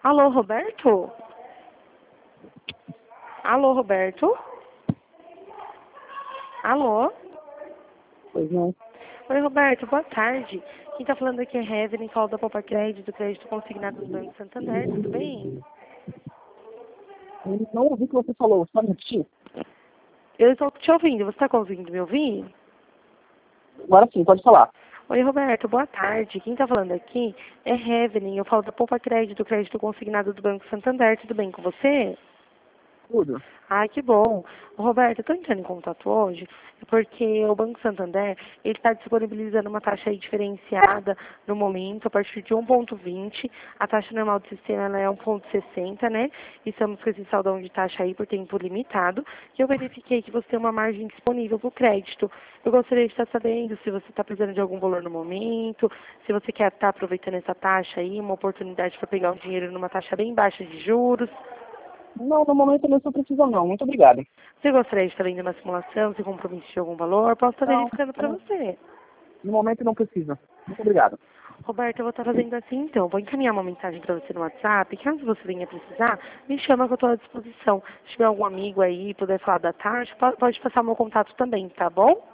Alô, Roberto? Alô, Roberto? Alô? Pois não. Oi, Roberto, boa tarde. Quem tá falando aqui é Heaven, fala da Poupa Crédito, crédito consignado do Banco Santander, tudo bem? Eu não ouvi o que você falou, só repetir. Eu estou te ouvindo, você está conseguindo me ouvir? Agora sim, pode falar. Oi, Roberto, boa tarde. Quem tá falando aqui é Heaven, eu falo da Poupa Crédito, crédito consignado do Banco Santander, tudo bem com você? Tudo. Ai, que bom. Roberto, eu estou entrando em contato hoje porque o Banco Santander ele está disponibilizando uma taxa aí diferenciada no momento, a partir de 1,20. A taxa normal do sistema ela é 1,60, né? E estamos com esse saldão de taxa aí por tempo limitado. E eu verifiquei que você tem uma margem disponível para o crédito. Eu gostaria de estar sabendo se você está precisando de algum valor no momento, se você quer estar aproveitando essa taxa aí, uma oportunidade para pegar um dinheiro numa taxa bem baixa de juros. Não, no momento eu não estou precisando não. Muito obrigado. Você gostaria de estar vendo uma simulação, se comprometer de algum valor? Posso estar Não, verificando para você. no momento não precisa. Muito obrigado. Roberto, eu vou estar fazendo assim então. Vou encaminhar uma mensagem para você no WhatsApp. Caso você venha precisar, me chama que eu estou à disposição. Se tiver algum amigo aí, puder falar da taxa, pode passar o meu contato também, tá bom?